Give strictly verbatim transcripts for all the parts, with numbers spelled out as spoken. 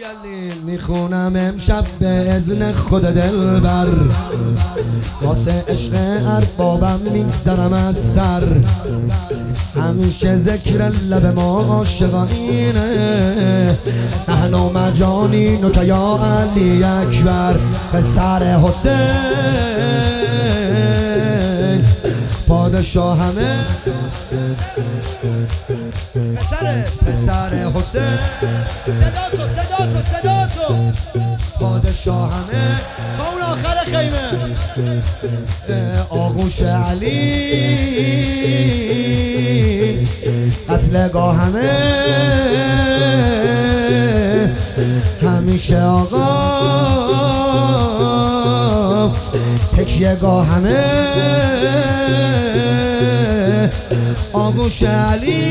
میخونم امشب به اذن خود دلبر، واسه عشق اربابم میگذرم از سر. همیشه ذکر لب ما عاشقانینه، نحن مجانین که یا علی اکبر. پسر حسین پادشاه همه، پسر پسر حسین، صدا تو صدا تو صدا تو، پادشاه همه تا اون آخر خیمه. آغوش علی قتلگاه همه، همیشه آقا تکیه گاه همه. آغوش علی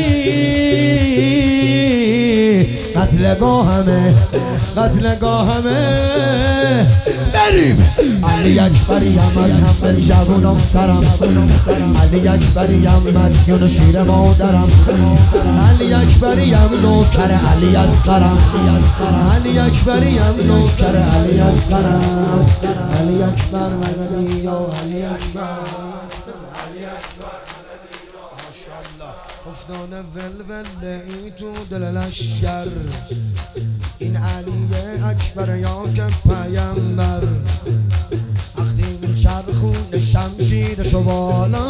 قتلگاه همه، قتلگاه همه. بریم علی اکبریم از همه جوانم سرم، علی اکبریم مدیون شیر مادرم، علی اکبریم نوکر علی اصغرم، علی اکبریم نوکر علی اصغرم. علی اکبر مددی یا علی اکبر، علی اکبر ماشاءالله. افتاد ولول ای تو دل لشکر، این علی اکبر یا که پیامبر. وقتی میچرخونه شمشیرشو بالا،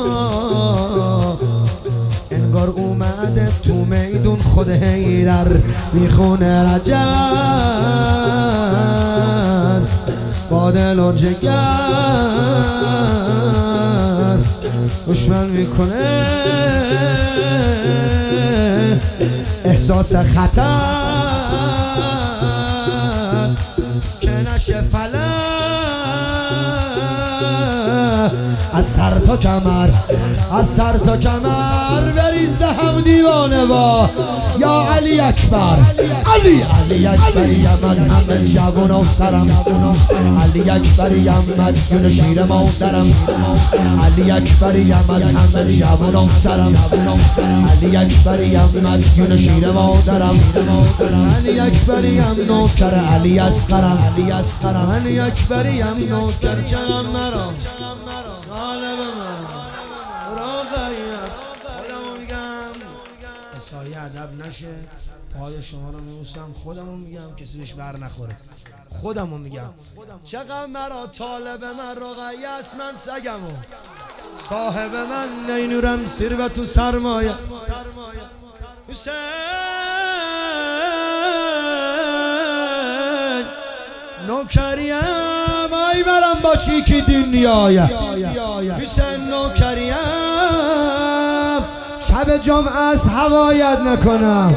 انگار اومده تو میدون خود حیدر. میخونه رجز با دل و جگر، دشمن میکنه احساس خطر که نشه فلک. از سر تا کمر، از سر تا کمر بریز به هم دیوانه با یا علی اکبر. علی علی اکبریم از همه جوان و سرم، علی اکبریم مدیون شیر مادرم، علی اکبریم از همه جوان و سرم، علی اکبریم مدیون شیر مادرم، علی اکبریم نوکر علی اصغرم، علی اصغرم، علی اکبریم نوکر چقم مرا طالب من را غریاس. خودمو میگم سایه ادب نشه، پای شما رو میبوسم، خودمو میگم کسی بهش بر نخوره، خودمو میگم چقدر مرا طالب من را غیاس. من سگمو صاحب من نینورم سیر و تو سرمایه. حسین نوکریم ای برم باشی که دنیایم، حسین نوکریم شب جمعه از هوایت نکنم.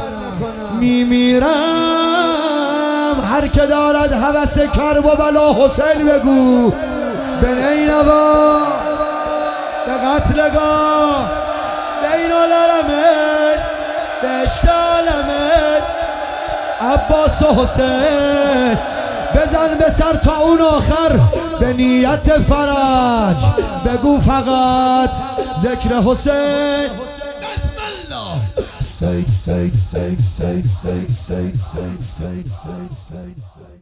میمیرم هر که دارد هوس کرب و بلا حسین بگو به نینوا، به قتلگاه، بین العالمین، به اشتالمین عباس و حسین. بزن به سر تا اون آخر به نیت فرج، بگو فقط ذکر حسین. بسم الله. سید سید سید سید سید سید سید سید سید سید